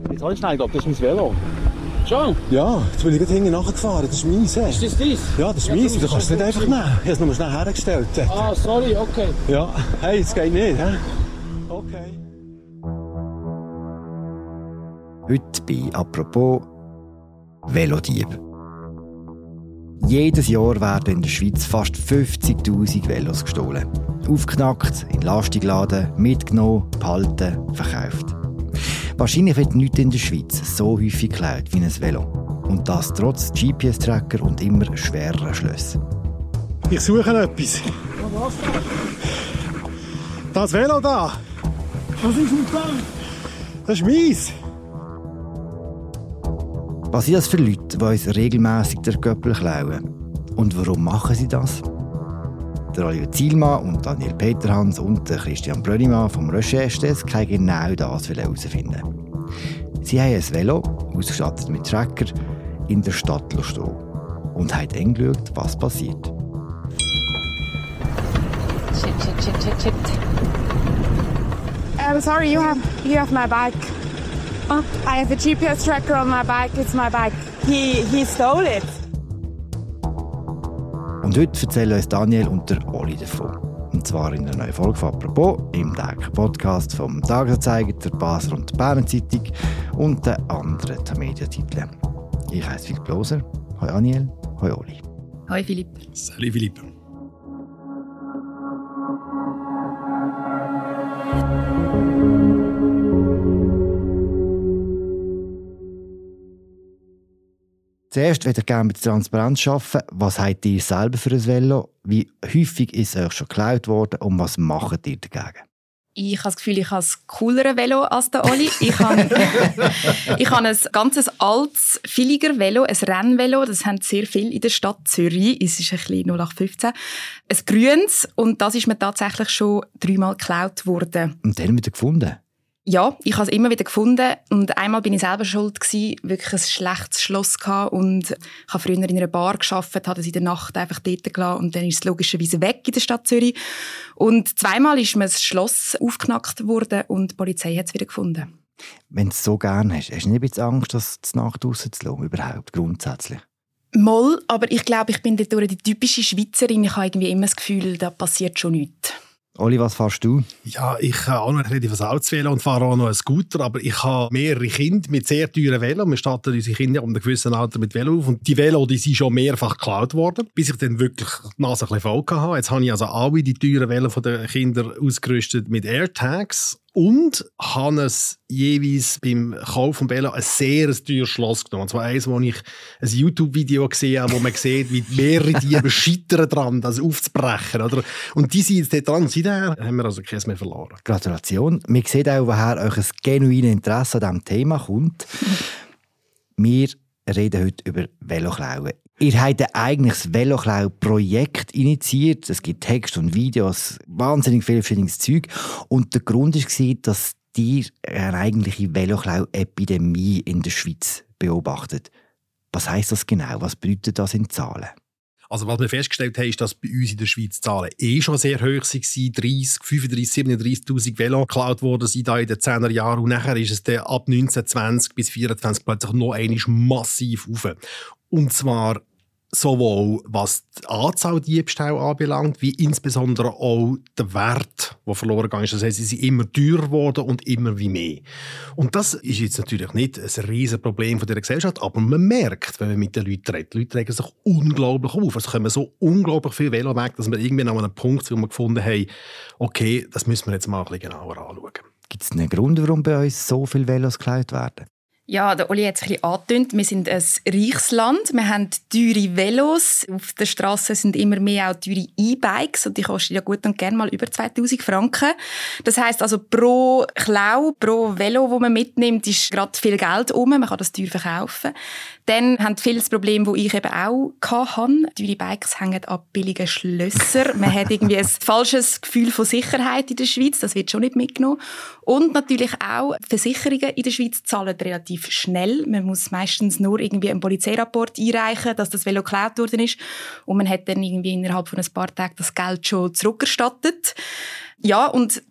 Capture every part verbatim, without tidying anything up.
Jetzt habe ich schnell gehabt, das ist mein Velo. Schon? Ja, jetzt bin ich gerade hinten nachgefahren. Das ist meins. Hey. Ist das dein? Ja, das ist ja, meins. Du kannst es nicht einfach nehmen. Ich habe es nur schnell hergestellt. Ah, sorry, okay. Ja, hey, es geht nicht. He? Okay. Heute bei «Apropos» Velodieb. Jedes Jahr werden in der Schweiz fast fünfzigtausend Velos gestohlen. Aufgeknackt, in Lastung geladen, mitgenommen, behalten, verkauft. Wahrscheinlich wird nichts in der Schweiz so häufig geklaut wie ein Velo. Und das trotz G P S-Tracker und immer schwererer Schlösser. Ich suche etwas. Was? Das Velo da. Was ist denn das? Das ist meins. Was sind das für Leute, die uns regelmässig den Göppel klauen? Und warum machen sie das? Der Oliver Zielmann und Daniel Peterhans und der Christian Brönnimann vom Recherche-Desk haben genau das herausfinden. Sie haben ein Velo, ausgestattet mit Tracker, in der Stadt stehen und haben dann geschaut, was passiert. Shit, shit, shit, shit, shit. I'm sorry, you have you have my bike. Oh, I have a G P S tracker on my bike. It's my bike. He he stole it. Und heute erzählen uns Daniel und der Oli davon. Und zwar in einer neuen Folge von «Apropos» im täglichen Podcast vom «Tagesanzeiger», der «Basler» und der «Berner Zeitung» und den anderen Mediatiteln. Ich heiße Philipp Loser. Hoi Daniel, hoi Oli. Hoi Philipp. Salut Philipp. Zuerst würde ich gerne mit Transparenz arbeiten. Was habt ihr selber für ein Velo? Wie häufig ist es euch schon geklaut worden und was macht ihr dagegen? Ich habe das Gefühl, ich habe ein cooleres Velo als der Oli. Ich habe, ich habe ein ganz altes Villiger Velo, ein Rennvelo. Das haben sehr viele in der Stadt Zürich. Es ist ein bisschen null acht fünfzehn. Ein grünes. Und das ist mir tatsächlich schon dreimal geklaut worden. Und dann wieder gefunden? Ja, ich habe es immer wieder gefunden und einmal bin ich selber schuld gewesen, wirklich ein schlechtes Schloss gehabt und ich habe früher in einer Bar gearbeitet, habe es in der Nacht einfach dort gelassen und dann ist es logischerweise weg in der Stadt Zürich. Und zweimal ist mir das Schloss aufgeknackt worden und die Polizei hat es wieder gefunden. Wenn du es so gerne hast, hast du nicht ein bisschen Angst, das zur Nacht rauszulassen, überhaupt, grundsätzlich? Moll, aber ich glaube, ich bin dadurch die typische Schweizerin. Ich habe irgendwie immer das Gefühl, da passiert schon nichts. Oli, was fährst du? Ja, ich habe auch noch ein relativ altes Velo und fahre auch noch einen Scooter, aber ich habe mehrere Kinder mit sehr teuren Velo. Wir starten unsere Kinder um einem gewissen Alter mit Velo auf und die Velo, die sind schon mehrfach geklaut worden, bis ich dann wirklich die Nase ein bisschen voll hatte. Jetzt habe ich also alle die teuren Velo der Kinder ausgerüstet mit AirTags und habe es jeweils beim Kauf von Velo ein sehr teures Schloss genommen. Und zwar eins, wo ich ein YouTube-Video gesehen habe, wo man sieht, wie mehrere Diebe scheitern dran, das aufzubrechen. Oder? Und die sind jetzt dort dran. Seither haben wir also keins mehr verloren. Gratulation. Wir sehen auch, woher euch ein genuines Interesse an diesem Thema kommt. Wir reden heute über Veloklauen. Ihr habt ein eigenes Veloklau-Projekt initiiert. Es gibt Text und Videos, wahnsinnig viel verschiedenes Zeug. Und der Grund war, dass ihr eine eigentliche Veloklau-Epidemie in der Schweiz beobachtet. Was heisst das genau? Was bedeutet das in Zahlen? Also was wir festgestellt haben, ist, dass bei uns in der Schweiz die Zahlen eh schon sehr hoch waren. dreißig, fünfunddreissig, siebenunddreissigtausend Velo geklaut worden sind da in den zehner Jahren. Und nachher ist es dann ab neunzehnhundertzwanzig bis vierundzwanzig plötzlich noch einmal massiv rauf. Und zwar sowohl was die Anzahl Diebstähle anbelangt, wie insbesondere auch der Wert, der verloren gegangen ist. Das heisst, sie sind immer teurer geworden und immer wie mehr. Und das ist jetzt natürlich nicht ein riesen Problem von dieser Gesellschaft, aber man merkt, wenn man mit den Leuten redet, die Leute regen sich unglaublich auf. Es kommen so unglaublich viele Velo weg, dass wir irgendwie an einem Punkt sind, wo wir gefunden haben, okay, das müssen wir jetzt mal ein bisschen genauer anschauen. Gibt es einen Grund, warum bei uns so viele Velos geklaut werden? Ja, der Oli hat es ein bisschen angetönt. Wir sind ein reiches Land. Wir haben teure Velos. Auf der Straße sind immer mehr auch teure E-Bikes. Und die kosten ja gut und gerne mal über zweitausend Franken. Das heisst also, pro Klau, pro Velo, das man mitnimmt, ist gerade viel Geld um. Man kann das teuer verkaufen. Dann haben viele das Problem, das ich eben auch hatte. Teure Bikes hängen an billigen Schlössern. Man hat irgendwie ein falsches Gefühl von Sicherheit in der Schweiz. Das wird schon nicht mitgenommen. Und natürlich auch Versicherungen in der Schweiz zahlen relativ schnell. Man muss meistens nur irgendwie einen Polizeirapport einreichen, dass das Velo geklaut worden ist. Und man hat dann irgendwie innerhalb von ein paar Tagen das Geld schon zurückerstattet. Ja, und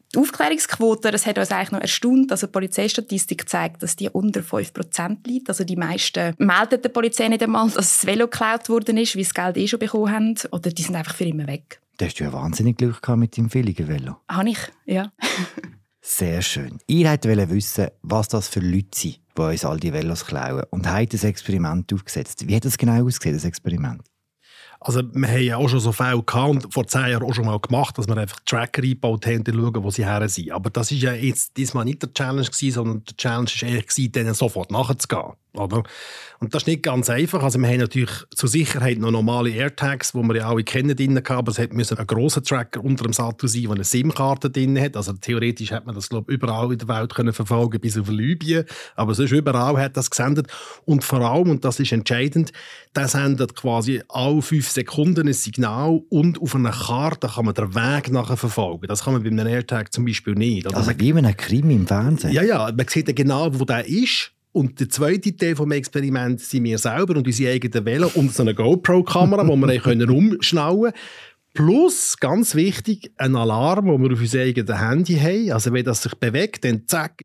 Die Aufklärungsquote, das hat uns eigentlich noch erstaunt. Also die Polizeistatistik zeigt, dass die unter fünf Prozent liegt. Also die meisten melden der Polizei nicht einmal, dass das Velo geklaut worden ist, weil sie das Geld eh schon bekommen haben. Oder die sind einfach für immer weg. Da hast du ja wahnsinnig Glück gehabt mit deinem billigen Velo. Habe ich, ja. Sehr schön. Ihr wollt wissen, was das für Leute sind, die uns all die Velos klauen. Und habt ein Experiment aufgesetzt. Wie hat das genau ausgesehen, das Experiment? Also wir haben ja auch schon so Fälle gehabt und vor zehn Jahren auch schon mal gemacht, dass wir einfach Tracker eingebaut haben und schauen, wo sie her sind. Aber das war ja jetzt diesmal nicht der Challenge gewesen, sondern der Challenge war eher, denen sofort nachzugehen. Oder? Und das ist nicht ganz einfach. Also wir haben natürlich zur Sicherheit noch normale AirTags, die wir ja alle kennen, drin gehabt, aber es musste ein grosser Tracker unter dem Sattel sein, der eine SIM-Karte drin hat. Also theoretisch hätte man das, glaube ich, überall in der Welt können verfolgen, bis auf Libyen. Aber sonst überall hat das gesendet. Und vor allem, und das ist entscheidend, der sendet quasi alle fünf Sekunden ein Signal und auf einer Karte kann man den Weg nachher verfolgen. Das kann man bei einem AirTag zum Beispiel nicht. Oder Also man, wie bei einem Krimi im Fernsehen? ja, ja, man sieht ja genau, wo der ist. Und der zweite Teil des Experiments sind wir selber und unsere eigenen Velo und so eine GoPro-Kamera, die wir können umschnallen können. Plus, ganz wichtig, ein Alarm, den wir auf unserem eigenen Handy haben. Also wenn das sich bewegt, dann zack,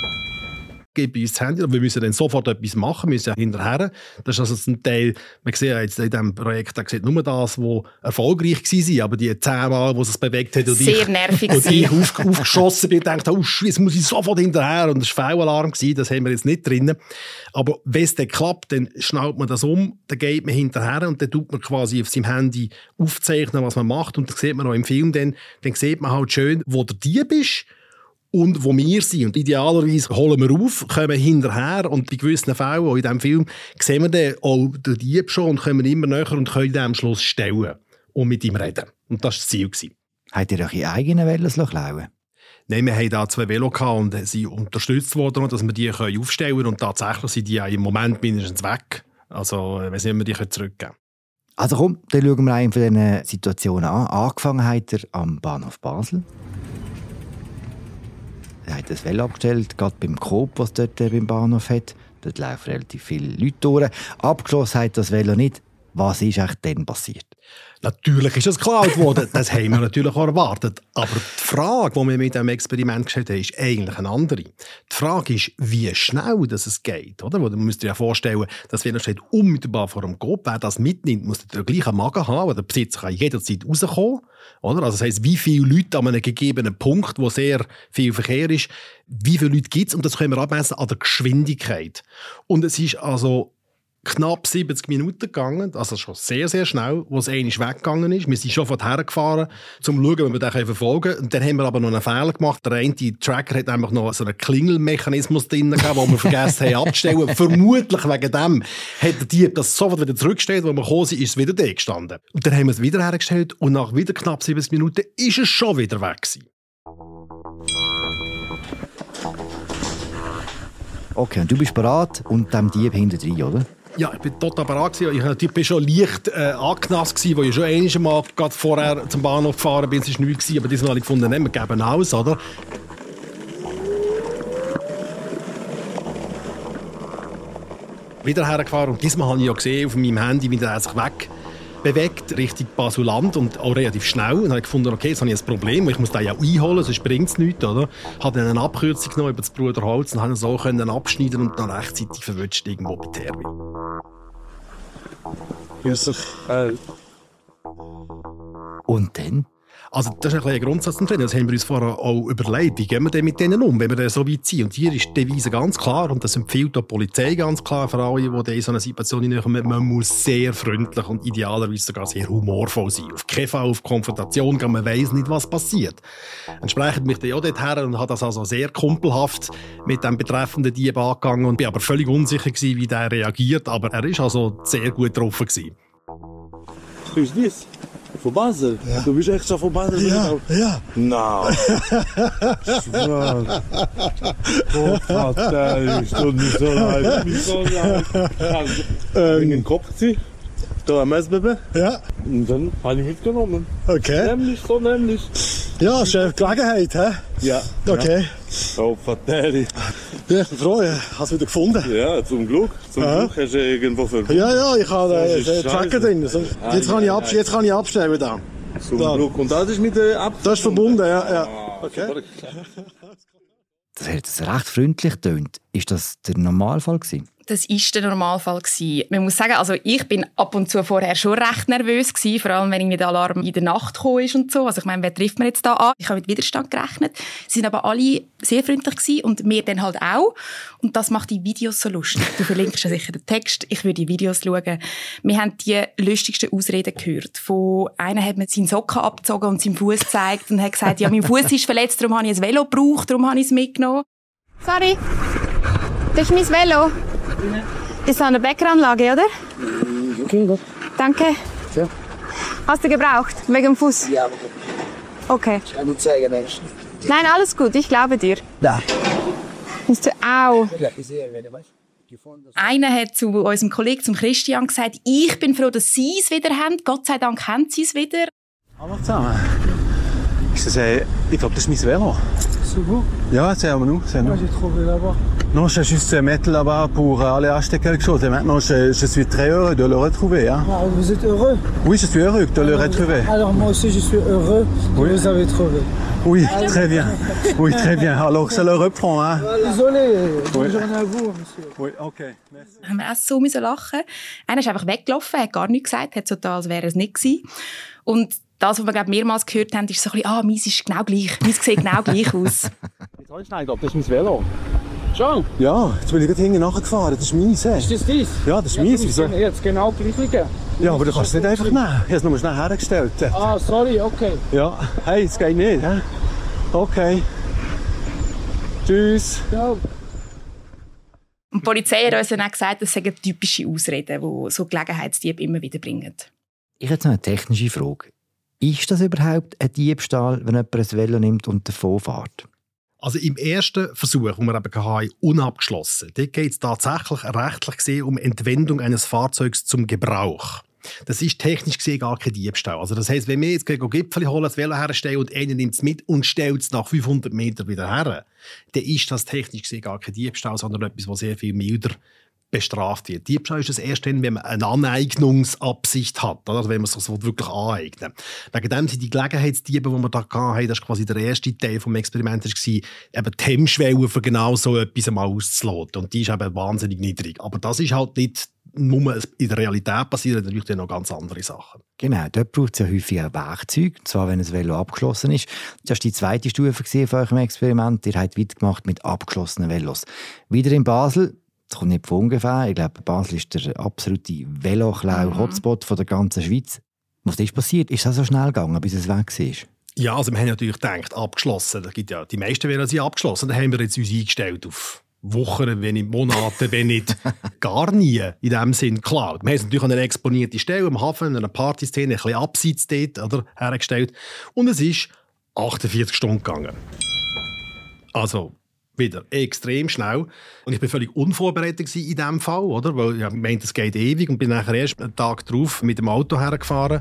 gebe ich uns das Handy und wir müssen dann sofort etwas machen, müssen hinterher. Das ist also zum Teil, man sieht ja jetzt in diesem Projekt, da sieht nur das, was erfolgreich war, aber die zehn Mal, wo es sich bewegt hat und Sehr ich, nervig und ich auf, aufgeschossen bin und dachte, oh, jetzt muss ich sofort hinterher und das war Fehlalarm, das haben wir jetzt nicht drin. Aber wenn es dann klappt, dann schnallt man das um, dann geht man hinterher und dann tut man quasi auf seinem Handy aufzeichnen, was man macht und dann sieht man auch im Film, dann, dann sieht man halt schön, wo der Dieb ist und wo wir sind. Und idealerweise holen wir auf, kommen hinterher und bei gewissen Fällen, auch in diesem Film, sehen wir dann auch den Dieb schon und kommen immer näher und können ihn am Schluss stellen und mit ihm reden. Und das war das Ziel gewesen. Habt ihr eure eigenen Velos klauen? Nein, wir haben da zwei Velo gehabt und sind unterstützt worden, dass wir die aufstellen können. Und tatsächlich sind die ja im Moment mindestens weg. Also, wenn sie wir die zurückgeben können. Also komm, dann schauen wir eine von diesen Situationen an. Angefangen hat er am Bahnhof Basel. Er hat das Velo abgestellt, gerade beim Coop, was dort beim Bahnhof hat. Dort laufen relativ viele Leute durch. Abgeschlossen hat das Velo nicht. Was ist eigentlich dann passiert? Natürlich ist es geklaut worden. Das haben wir natürlich auch erwartet. Aber die Frage, die wir mit diesem Experiment gestellt haben, ist eigentlich eine andere. Die Frage ist, wie schnell das es geht. Oder? Man müsste sich ja vorstellen, das Velo steht unmittelbar vor dem Coop. Wer das mitnimmt, muss den gleichen Magen haben, weil der Besitzer kann jederzeit rauskommen. Oder? Also das heisst, wie viele Leute an einem gegebenen Punkt, wo sehr viel Verkehr ist, wie viele Leute gibt es? Und das können wir abmessen an der Geschwindigkeit. Und es ist also knapp siebzig Minuten gegangen, also schon sehr, sehr schnell, wo es einmal weggegangen ist. Wir sind schon vorher gefahren, um zu schauen, ob wir den verfolgen können. Und dann haben wir aber noch einen Fehler gemacht. Der eine Tracker hat einfach noch so einen Klingelmechanismus drin gehabt, den wir vergessen haben abzustellen. Vermutlich wegen dem hat der Dieb das sofort wieder zurückgestellt, wo wir gekommen sind, ist es wieder da gestanden. Und dann haben wir es wieder hergestellt und nach wieder knapp siebzig Minuten ist es schon wieder weg gewesen. Okay, und du bist bereit und dem Dieb hinterher, oder? Ja, ich bin total bereit. Ich war schon leicht äh, angenasst, weil ich schon einmal gerade vorher zum Bahnhof gefahren bin. Es war nichts, aber diesmal habe ich gefunden, wir geben aus, oder? Wieder hergefahren und diesmal habe ich ja gesehen auf meinem Handy, wie er sich weg bewegt, Richtung Basuland und auch relativ schnell. Und habe ich gefunden, okay, jetzt habe ich ein Problem, ich muss den ja einholen, sonst bringt es nichts, oder? Ich habe dann eine Abkürzung genommen über das Bruderholz und konnte so können abschneiden und dann rechtzeitig verwünscht irgendwo bei Termin. Yusuf. Äh. Und dann? Also das ist ein kleiner Grundsatz drin. Das haben wir uns vorher auch überlegt. Wie gehen wir denn mit denen um, wenn wir dann so weit sind? Und hier ist die Devise ganz klar, und das empfiehlt auch die Polizei ganz klar für alle, die in so eine Situation hineinkommen. Man muss sehr freundlich und idealerweise sogar sehr humorvoll sein. Auf keinen Fall auf Konfrontation gehen, man weiss nicht, was passiert. Entsprechend bin ich dann auch dort her und habe das also sehr kumpelhaft mit dem betreffenden Dieb angegangen und bin aber völlig unsicher gewesen, wie der reagiert. Aber er war also sehr gut getroffen gewesen. Who's this? Von Basel? Ja. Du bist extra von Basel? Ja, ja. Nein. Oh Gott, ey, tut mir so leid. Mir so leid. Ich bin in den Kopf gewesen. Da am Messbebe. Ja. Und dann habe ich mitgenommen. Okay. Nämlich, so nämlich. Ja, ist eine Gelegenheit, hä? Ja. Okay. Oh, Fateri. Ja, ich bin froh, ich habe es wieder gefunden. Ja, zum Glück. Zum Aha. Glück hast du irgendwo verbunden. Ja, ja, ich habe Das äh, ist den Tracker drin. Also, jetzt, kann ich abs- jetzt kann ich abstellen da. Zum Da. Glück. Und das ist mit der Ab... Das ist verbunden, ja. ja. Okay. Das hat jetzt recht freundlich getönt. Ist das der Normalfall gewesen? Das war der Normalfall. Man muss sagen, also ich bin ab und zu vorher schon recht nervös gewesen, vor allem wenn irgendwie der Alarm in der Nacht gekommen ist und so. Also ich meine, wer trifft man jetzt da an? Ich habe mit Widerstand gerechnet. Sie sind aber alle sehr freundlich gewesen und wir dann halt auch. Und das macht die Videos so lustig. Du verlinkst ja sicher den Text. Ich würde die Videos schauen. Wir haben die lustigsten Ausreden gehört. Von einer hat mir seinen Socken abgezogen und seinen Fuß gezeigt und hat gesagt, ja, mein Fuß ist verletzt, darum habe ich ein Velo gebraucht, darum habe ich es mitgenommen. Sorry, das ist mein Velo. Ist an der Bäckeranlage, oder? Okay, gut. Danke. Ja. Hast du gebraucht? Wegen dem Fuß? Ja, aber Okay. ich kann nicht zeigen, Mensch. Nein, alles gut, ich glaube dir. Da. Musst du auch. Ich sehe, wenn du weißt. Einer hat zu unserem Kollegen, zum Christian, gesagt, ich bin froh, dass sie es wieder haben. Gott sei Dank haben sie es wieder. Hallo zusammen. Ist das, äh, ich glaube, das ist mein Velo. C'est vous? Ja, c'est à nous. C'est à Moi nous. j'ai trouvé là-bas. Non, je vais juste mettre là-bas pour aller acheter quelque chose. Et maintenant, je, je suis très heureux de le retrouver. Hein. Ah, vous êtes heureux? Oui, je suis heureux de le retrouver. Alors moi aussi je suis heureux que Oui. vous avez trouvé. Oui, très bien. Oui, très bien. Alors, je le reprends. Hein. Désolé, bonne Oui. journée à vous, monsieur. Oui, okay. Merci. Da haben wir auch so müssen lachen. Einer ist einfach weggelaufen, hat gar nichts gesagt, hat so da, als wäre es nicht gewesen. Und das, was wir glaub, mehrmals gehört haben, ist so ein bisschen, ah, meins ist genau gleich. Meins sieht genau gleich aus. Ich glaube, das ist mein Velo. Schon? Ja, jetzt bin ich gerade hinten nachgefahren. Das ist meins. Ist das dies? Ja, das ist meins. Wieso? Jetzt genau gleich liegen. Ja, aber du kannst es nicht einfach nehmen. Ich habe es nur schnell hergestellt. Ah, sorry, okay. Ja, hey, es geht nicht. He? Okay. Tschüss. Ciao. Und die Polizei hat uns dann auch gesagt, das seien typische Ausreden, die so Gelegenheitsdiebe immer wieder bringen. Ich habe jetzt noch eine technische Frage. Ist das überhaupt ein Diebstahl, wenn jemand ein Velo nimmt und davon fährt? Also im ersten Versuch, den wir eben hatten, unabgeschlossen, dort geht es tatsächlich rechtlich gesehen um Entwendung eines Fahrzeugs zum Gebrauch. Das ist technisch gesehen gar kein Diebstahl. Also das heisst, wenn wir jetzt Gipfel holen, das Velo herstellen und einer nimmt es mit und stellt es nach fünfhundert Metern wieder her, dann ist das technisch gesehen gar kein Diebstahl, sondern etwas, was sehr viel milder bestraft wird. Diebstahl ist das erst dann, wenn man eine Aneignungsabsicht hat, also wenn man sich das wirklich aneignen. Wegen dem sind die Gelegenheitsdiebe, die wir da hatten, das war quasi der erste Teil des Experiments, eben die Hemmschwelle für genau so etwas einmal auszuloten. Und die ist eben wahnsinnig niedrig. Aber das ist halt nicht nur in der Realität passieren, natürlich dann noch ganz andere Sachen. Genau, dort braucht es ja häufig auch Werkzeuge, und zwar wenn ein Velo abgeschlossen ist. Das war die zweite Stufe von eurem Experiment. Ihr habt weitergemacht mit abgeschlossenen Velos. Wieder in Basel. Das kommt nicht von ungefähr. Ich glaube, Basel ist der absolute Veloklau-Hotspot mhm. der ganzen Schweiz. Was ist passiert? Ist das so schnell gegangen, bis es weg war? Ja, also wir haben natürlich gedacht, abgeschlossen. Da gibt ja, die meisten Velos sind abgeschlossen. Da haben wir jetzt uns eingestellt auf Wochen, wenn nicht Monate, wenn nicht gar nie in diesem Sinn geklaut. Wir haben es natürlich an eine exponierte Stelle am Hafen, in einer Partyszene, ein bisschen abseits dort oder, hergestellt. Und es ist achtundvierzig Stunden gegangen. Also wieder extrem schnell. Und ich war völlig unvorbereitet in diesem Fall, oder? Weil ich meinte, es geht ewig und bin nachher erst einen Tag drauf mit dem Auto hergefahren.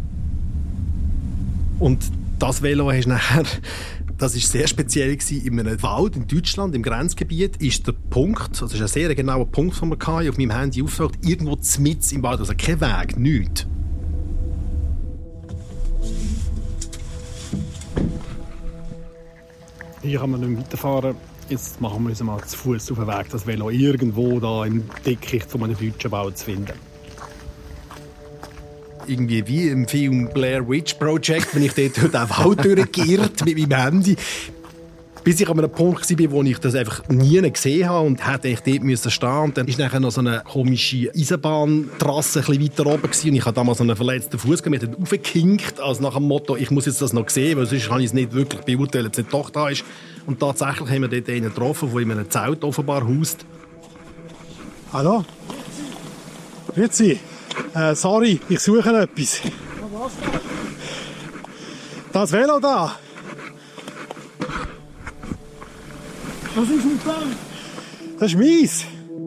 Und das Velo hast nachher, das war sehr speziell gewesen, in einem Wald in Deutschland, im Grenzgebiet, ist der Punkt, das ist ein sehr genauer Punkt, den wir hatten, auf meinem Handy aufgetaucht, irgendwo mitten im Wald, also kein Weg, nichts. Hier kann man nicht weiterfahren. Jetzt machen wir uns mal zu Fuß auf den Weg, das Velo irgendwo da im Dickicht von einem deutschen Wald zu finden. Irgendwie wie im Film Blair Witch Project, wenn ich dort durch den Wald durchgeirrt mit meinem Handy. Bis ich an einem Punkt war, wo ich das einfach nie gesehen habe und hätte ich dort müssen stehen. Und dann war nachher noch so eine komische Eisenbahntrasse ein bisschen weiter oben gewesen. Und ich habe damals so einen verletzten Fuß gehabt, mir aufgekinkt, also nach dem Motto, ich muss jetzt das noch sehen, weil sonst kann ich es nicht wirklich beurteilen, ob es nicht doch da ist. Und tatsächlich haben wir dort einen getroffen, der in einem Zelt offenbar haust. Hallo? Grüezi. Äh, sorry, ich suche etwas. Das Velo da. Was ist mit dem? Das ist meins.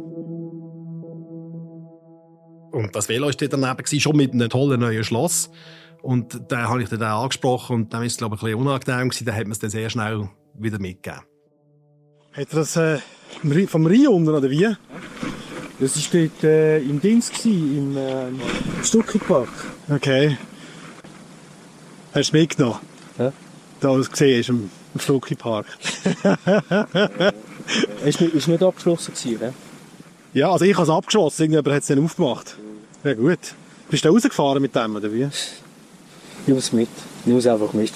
Und das Velo war dort daneben, schon mit einem tollen neuen Schloss. Und den habe ich dann auch angesprochen und dann war es, glaube ich, ein bisschen unangenehm gewesen. Dann hat man es dann sehr schnell wieder mitgegeben. Hat er das äh, vom Rhein unten, oder wie? Das war dort äh, im Dings, im äh, Stucki-Park. Okay. Hast du es mitgenommen? Ja. Da, was du gesehen hast, am Im Fluki-Park. Ist nicht, ist nicht abgeschlossen gewesen, ne? Ja, also ich habe es abgeschlossen, irgendjemand hat es dann aufgemacht. Ja gut. Bist du da rausgefahren mit dem, oder wie? Ich muss mit. Ich muss einfach mit.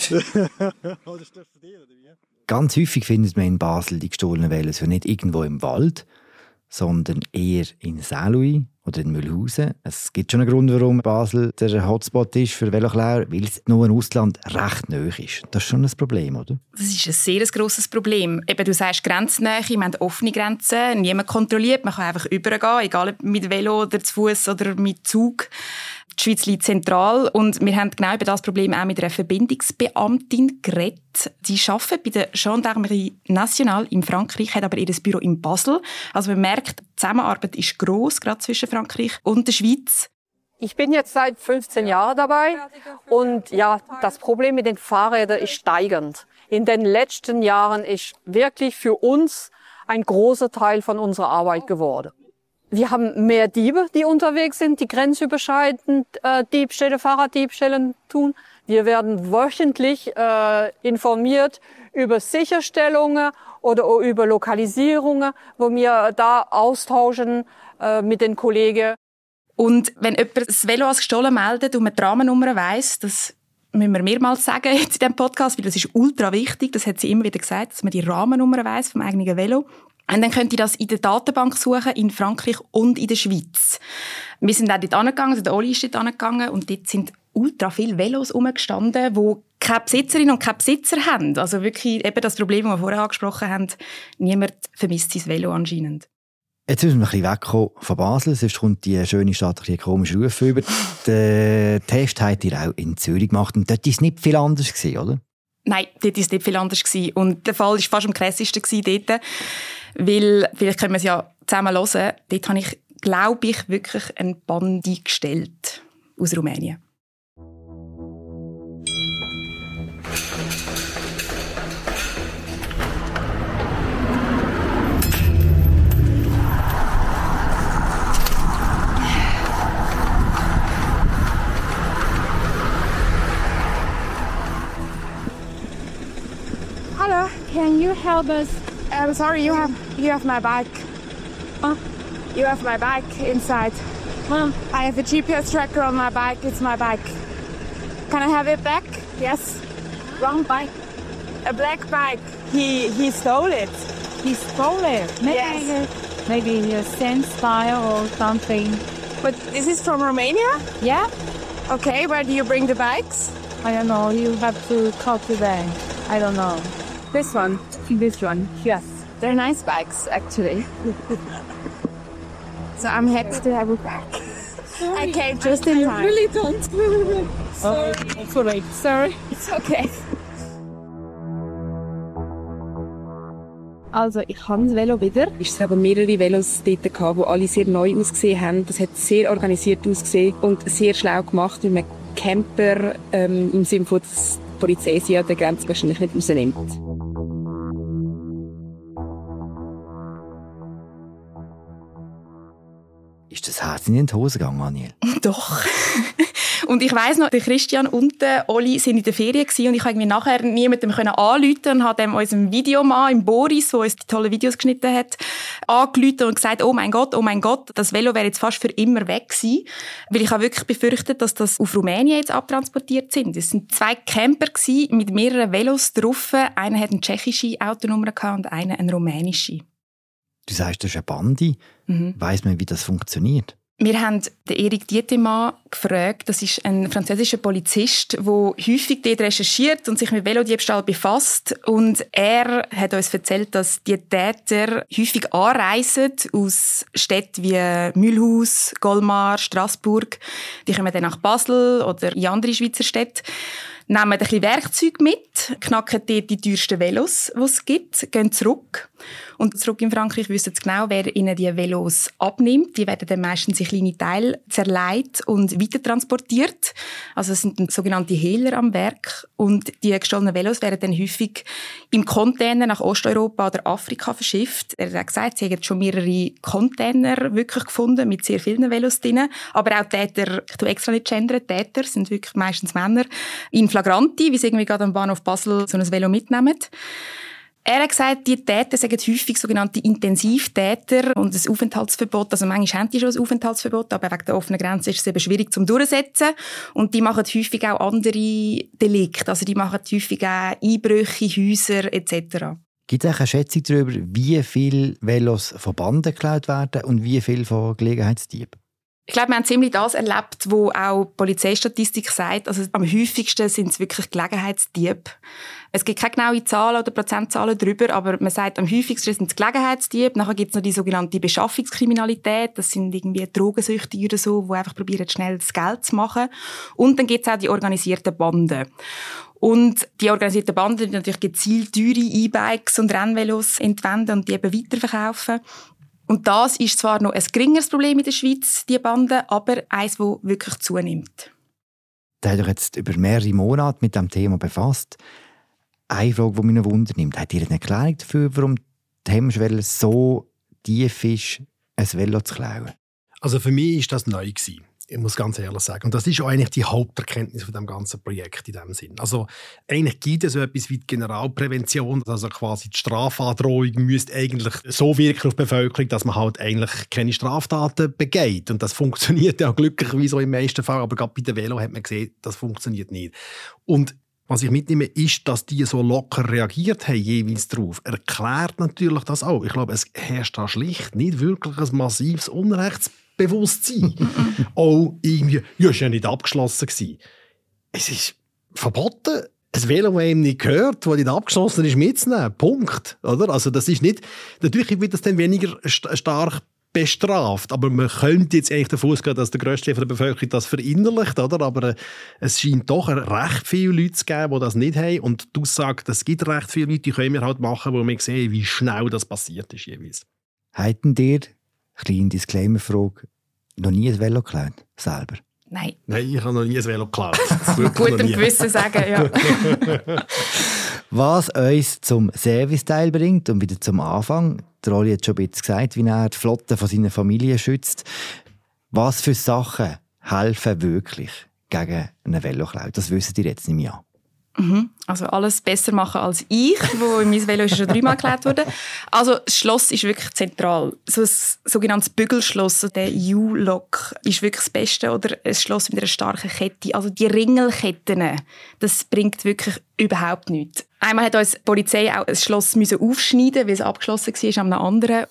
Ganz häufig findet man in Basel die gestohlenen Velos ja nicht irgendwo im Wald, sondern eher in Saint-Louis oder in Mühlhausen. Es gibt schon einen Grund, warum Basel der Hotspot ist für Veloklauer, weil es nur im Ausland recht nahe ist. Das ist schon ein Problem, oder? Das ist ein sehr grosses Problem. Eben, du sagst Grenznähe, wir haben offene Grenzen, niemand kontrolliert, man kann einfach übergehen, egal ob mit Velo oder zu Fuß oder mit Zug. Die Schweiz liegt zentral und wir haben genau über das Problem auch mit einer Verbindungsbeamtin geredet. Die arbeitet bei der Gendarmerie Nationale in Frankreich, hat aber ihr Büro in Basel. Also man merkt, die Zusammenarbeit ist gross, gerade zwischen Frankreich und der Schweiz. Ich bin jetzt seit fünfzehn Jahren dabei und ja, das Problem mit den Fahrrädern ist steigend. In den letzten Jahren ist wirklich für uns ein großer Teil von unserer Arbeit geworden. Wir haben mehr Diebe, die unterwegs sind, die grenzüberschreitend äh, Diebstähle, Fahrraddiebstähle tun. Wir werden wöchentlich äh, informiert über Sicherstellungen oder über Lokalisierungen, wo wir da austauschen äh, mit den Kollegen. Und wenn jemand das Velo als gestohlen meldet und man die Rahmennummer weiss, das müssen wir mehrmals sagen jetzt in diesem Podcast, weil das ist ultra wichtig, das hat sie immer wieder gesagt, dass man die Rahmennummer weiss vom eigenen Velo. Und dann könnt ihr das in der Datenbank suchen, in Frankreich und in der Schweiz. Wir sind auch dort angegangen, also der Oli ist dort angegangen und dort sind ultra viele Velos rumgestanden, die keine Besitzerinnen und keine Besitzer haben. Also wirklich eben das Problem, das wir vorher angesprochen haben, niemand vermisst sein Velo anscheinend. Jetzt müssen wir ein bisschen wegkommen von Basel, sonst kommt die schöne Stadt ein bisschen komisch ruf über. Den Test habt ihr auch in Zürich gemacht und dort war es nicht viel anders, oder? Nein, dort war es nicht viel anders. Und der Fall war fast am krassesten dort. Weil, vielleicht können wir es ja zusammen hören, dort habe ich, glaube ich, wirklich einen Bandi gestellt aus Rumänien. Hello, can you help us? I'm sorry, you have you have my bike. Huh? You have my bike inside. Huh? I have a G P S tracker on my bike. It's my bike. Can I have it back? Yes. Wrong bike. A black bike. He he stole it. He stole it. Maybe Yes. maybe a sense fire or something. But this is from Romania? Yeah? Okay, where do you bring the bikes? I don't know. You have to call to them. I don't know. This one. This one. Yes. They're nice bikes, actually. So I'm happy to have it back. I came just in time. I really don't. Sorry. Oh, sorry. Sorry. It's okay. Also ich habe das Velo wieder. Es haben mehrere Velos dort gehabt, die alle sehr neu ausgesehen haben. Das hat sehr organisiert ausgesehen und sehr schlau gemacht, weil man Camper ähm, im Sinne von, dass die Polizei sie an der Grenze wahrscheinlich nicht rausnimmt. Ist das Herz nicht in die Hose gegangen, Aniel? Doch. Und ich weiss noch, der Christian und der Oli waren in der Ferien und ich konnte irgendwie nachher niemandem anrufen und habe dem unserem Videomann im Boris, der uns die tollen Videos geschnitten hat, angerufen und gesagt, oh mein Gott, oh mein Gott, das Velo wäre jetzt fast für immer weg gewesen. Weil ich habe wirklich befürchtet, dass das auf Rumänien jetzt abtransportiert sind. Es waren zwei Camper mit mehreren Velos drauf. Einer hat eine tschechische Autonummer und einer eine rumänische. Du sagst, das ist eine Bande. Mhm. Weiss man, wie das funktioniert? Wir haben den Erik Dietemann gefragt. Das ist ein französischer Polizist, der häufig dort recherchiert und sich mit Velodiebstahl befasst. Und er hat uns erzählt, dass die Täter häufig anreisen aus Städten wie Mühlhaus, Colmar, Straßburg. Die kommen dann nach Basel oder in andere Schweizer Städte. Nehmen ein bisschen Werkzeug mit, knacken dort die teuersten Velos, die es gibt, gehen zurück. Und zurück in Frankreich wissen sie genau, wer ihnen die Velos abnimmt. Die werden dann meistens in kleine Teile zerlegt und weitertransportiert. Also es sind sogenannte Hehler am Werk. Und die gestohlenen Velos werden dann häufig im Container nach Osteuropa oder Afrika verschifft. Er hat gesagt, sie haben schon mehrere Container wirklich gefunden mit sehr vielen Velos drin. Aber auch Täter, ich tue extra nicht gendern, Täter sind wirklich meistens Männer, in Flagranti, wie sie irgendwie gerade am Bahnhof Basel so ein Velo mitnehmen. Er hat gesagt, die Täter sind häufig sogenannte Intensivtäter und ein Aufenthaltsverbot. Also manchmal haben die schon ein Aufenthaltsverbot, aber wegen der offenen Grenze ist es eben schwierig zum Durchsetzen. Und die machen häufig auch andere Delikte. Also die machen häufig auch Einbrüche, Häuser et cetera. Gibt es eine Schätzung darüber, wie viele Velos von Banden geklaut werden und wie viele von Gelegenheitsdieben? Ich glaube, wir haben ziemlich das erlebt, wo auch die Polizeistatistik sagt. Also am häufigsten sind es wirklich Gelegenheitsdiebe. Es gibt keine genaue Zahlen oder Prozentzahlen darüber, aber man sagt, am häufigsten sind es Gelegenheitsdiebe. Nachher gibt es noch die sogenannte Beschaffungskriminalität. Das sind irgendwie Drogensüchtige oder so, die einfach probieren, schnell das Geld zu machen. Und dann gibt es auch die organisierten Banden. Und die organisierten Banden die natürlich gezielt teure E-Bikes und Rennvelos entwenden und die eben weiterverkaufen. Und das ist zwar noch ein geringeres Problem in der Schweiz, die Bande, aber eines, das wirklich zunimmt. Du hast dich jetzt über mehrere Monate mit diesem Thema befasst. Eine Frage, die mich noch wundernimmt, habt ihr eine Erklärung dafür, warum die Hemmschwelle so tief ist, ein Velo zu klauen? Also für mich war das neu gewesen. Ich muss ganz ehrlich sagen. Und das ist auch eigentlich die Haupterkenntnis von dem ganzen Projekt in diesem Sinn. Also eigentlich gibt es so etwas wie die Generalprävention, also quasi die Strafandrohung müsste eigentlich so wirken auf die Bevölkerung, dass man halt eigentlich keine Straftaten begeht. Und das funktioniert ja glücklicherweise auch im meisten Fall, aber gerade bei den Velo hat man gesehen, das funktioniert nicht. Und was ich mitnehme, ist, dass die so locker reagiert haben, jeweils darauf. Erklärt natürlich das auch. Ich glaube, es herrscht da schlicht nicht wirklich ein massives Unrechtsbewusstsein. Auch irgendwie, ja, es war ja nicht abgeschlossen gewesen. Es ist verboten, ein Velo, das ihm nicht gehört, das nicht abgeschlossen ist, mitzunehmen. Punkt. Oder? Also das ist nicht, natürlich wird das dann weniger st- stark bestraft. Aber man könnte jetzt eigentlich davon ausgehen, dass der grösste Teil der Bevölkerung das verinnerlicht, oder? Aber äh, es scheint doch recht viele Leute zu geben, die das nicht haben. Und die Aussage, es gibt recht viele Leute, die können wir halt machen, wo wir sehen, wie schnell das passiert ist jeweils. Hätten dir, kleine Disclaimer-Frage, noch nie ein Velo geklaut? Selber? Nein. Nein, ich habe noch nie ein Velo geklaut. Gutem Gewissen sagen, ja. Was uns zum Serviceteil bringt und wieder zum Anfang. Der Oli hat schon ein bisschen gesagt, wie er die Flotte von seiner Familie schützt. Was für Sachen helfen wirklich gegen eine Veloklau? Das wisst ihr jetzt nicht mehr. Mhm. Also alles besser machen als ich, wo in mein Velo ist schon dreimal geklärt wurde. Also das Schloss ist wirklich zentral. So ein sogenanntes Bügelschloss, der U-Lock, ist wirklich das Beste. Oder ein Schloss mit einer starken Kette. Also die Ringelketten, das bringt wirklich überhaupt nichts. Einmal hat uns die Polizei auch ein Schloss müssen aufschneiden, weil es abgeschlossen war an einem anderen.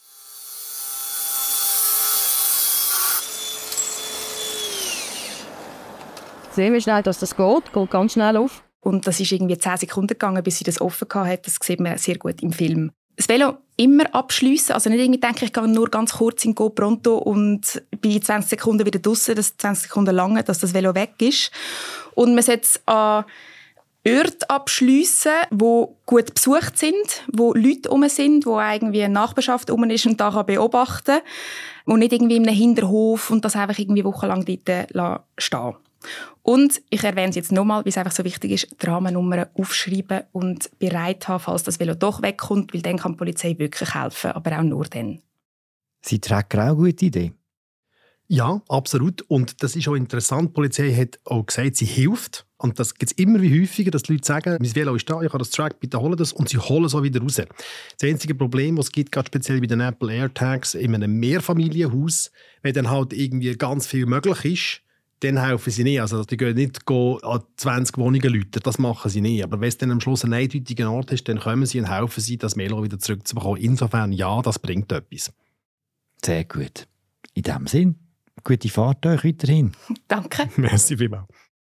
Sehen wir schnell, dass das geht. Geht ganz schnell auf. Und das ist irgendwie zehn Sekunden gegangen, bis sie das offen hatte. Das sieht man sehr gut im Film. Das Velo immer abschliessen, also nicht irgendwie denken, ich gehe nur ganz kurz in Go Pronto und bin zwanzig Sekunden wieder draussen, dass zwanzig Sekunden lange, dass das Velo weg ist. Und man sollte es an Orte abschliessen, die gut besucht sind, wo Leute herum sind, wo irgendwie eine Nachbarschaft herum ist und da beobachten kann. Und nicht irgendwie in einem Hinterhof und das einfach irgendwie wochenlang dort stehen. Und ich erwähne es jetzt nochmal, weil es einfach so wichtig ist, die Rahmennummern aufschreiben und bereit haben, falls das Velo doch wegkommt, weil dann kann die Polizei wirklich helfen, aber auch nur dann. Sind Tracker auch eine gute Idee? Ja, absolut. Und das ist auch interessant. Die Polizei hat auch gesagt, sie hilft. Und das gibt es immer wie häufiger, dass die Leute sagen, mein Velo ist da, ich habe das Track, bitte hol das. Und sie holen es auch wieder raus. Das einzige Problem, das es gibt, gerade speziell bei den Apple AirTags, in einem Mehrfamilienhaus, wenn dann halt irgendwie ganz viel möglich ist, dann helfen sie nicht. Also die gehen nicht an zwanzig Wohnungen läuten, das machen sie nicht. Aber wenn es dann am Schluss ein eindeutiger Ort ist, dann kommen sie und helfen sie, das Velo wieder zurückzubekommen. Insofern, ja, das bringt etwas. Sehr gut. In diesem Sinn, gute Fahrt euch weiterhin. Danke. Merci vielmals.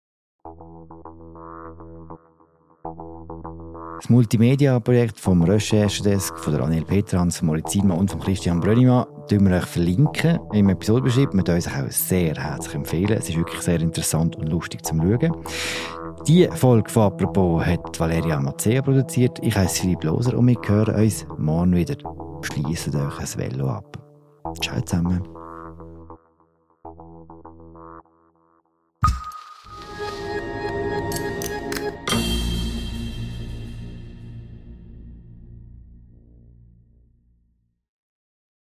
Das Multimedia-Projekt vom Recherchedesk von der Daniel Petrans, von Moritz Ziemann und von Christian Brönnimann verlinken wir euch verlinken im Episodenbeschrieb. Wir können uns auch sehr herzlich empfehlen. Es ist wirklich sehr interessant und lustig zum Schauen. Die Folge von «Apropos» hat Valeria Mazzea produziert. Ich heiße Philipp Loser und wir hören uns morgen wieder. Schließt euch ein Velo ab. Ciao zusammen.